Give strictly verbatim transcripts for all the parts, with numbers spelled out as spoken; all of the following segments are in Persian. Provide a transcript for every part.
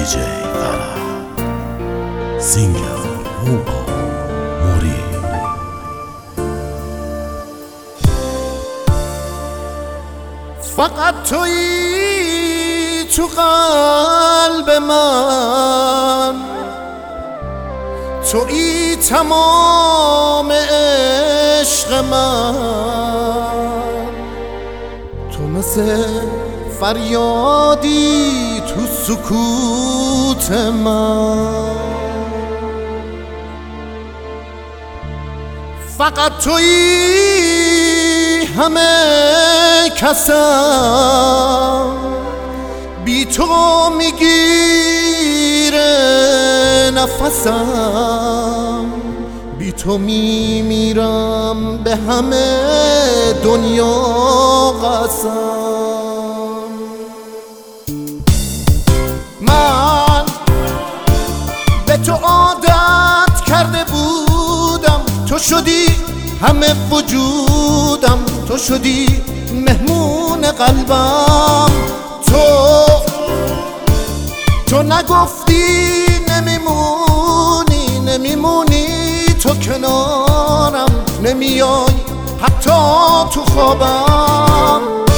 دیجی فرح سینگر موقع موری. فقط تویی تو قلب من، تویی تمام عشق من، تو مثل فریادی تو سکوت من. فقط تویی همه کسم، بی تو میگیره نفسم، بی تو میمیرم به همه دنیا قسم. من به تو عادت کرده بودم، تو شدی همه وجودم، تو شدی مهمون قلبم. تو تو نگفتی نمیمونی نمیمونی، تو کنارم نمیای حتی تو خوابم.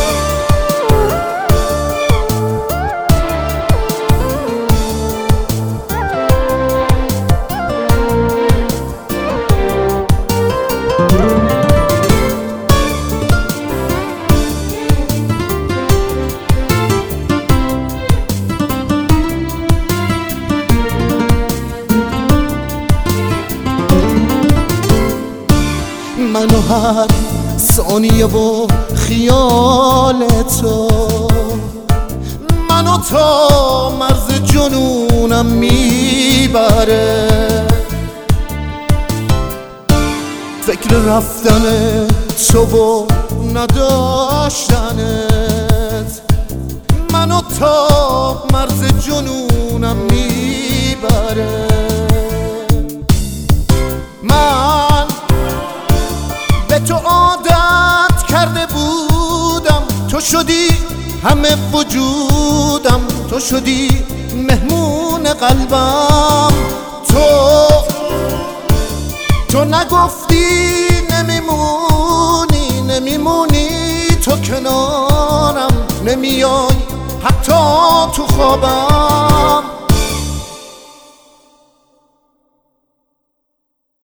منو هر ثانیه و خیال تو، منو تا مرز جنونم میبره. فکر رفتن تو و نداشتنت منو تا مرز جنونم میبره. من به تو عادت کرده بودم، تو شدی همه وجودم، تو شدی مهمون قلبم. تو تو نگفتی نمیمونی نمیمونی، تو کنارم نمیای حتی تو خوابم.